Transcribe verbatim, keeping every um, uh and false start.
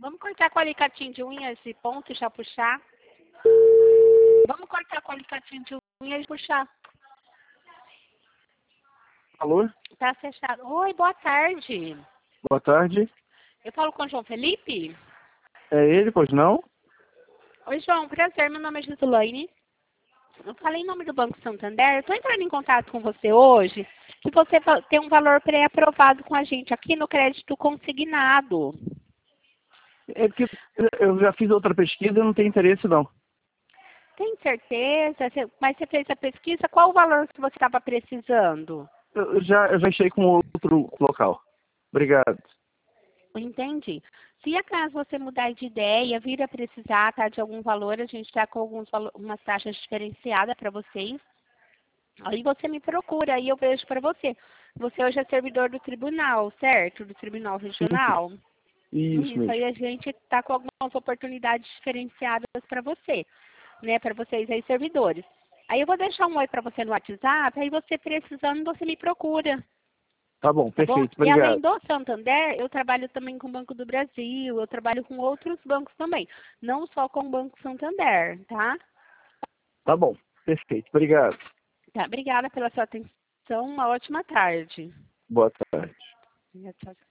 Vamos cortar com o alicatinho de unha esse ponto e já puxar. Vamos cortar com o alicatinho de unha e puxar. Alô? Tá fechado. Oi, boa tarde. Boa tarde. Eu falo com o João Felipe? É ele, pois não? Oi, João. Prazer. Meu nome é Gislaine. Eu falei em nome do Banco Santander. Eu estou entrando em contato com você hoje, que você tem um valor pré-aprovado com a gente aqui no crédito consignado. É porque eu já fiz outra pesquisa e não tenho interesse, não. Tem certeza? Você- Mas você fez a pesquisa, qual o valor que você estava precisando? Eu já, eu já achei com outro local. Obrigado. Entendi. Se acaso você mudar de ideia, vir a precisar tá, de algum valor, a gente está com alguns valo- umas taxas diferenciadas para vocês. Aí você me procura, aí eu vejo para você. Você hoje é servidor do tribunal, certo? Do tribunal Sim, sim. regional. Isso Isso, aí mesmo. a gente está com algumas oportunidades diferenciadas para você, né? Para vocês aí, servidores. Aí eu vou deixar um oi para você no WhatsApp, aí você precisando, você me procura. Tá bom, Tá bom? perfeito. E além Obrigado. do Santander, eu trabalho também com o Banco do Brasil, eu trabalho com outros bancos também, não só com o Banco Santander, tá? Tá bom, perfeito. Obrigado. Tá, obrigada pela sua atenção, uma ótima tarde. Boa tarde. Tchau, tchau.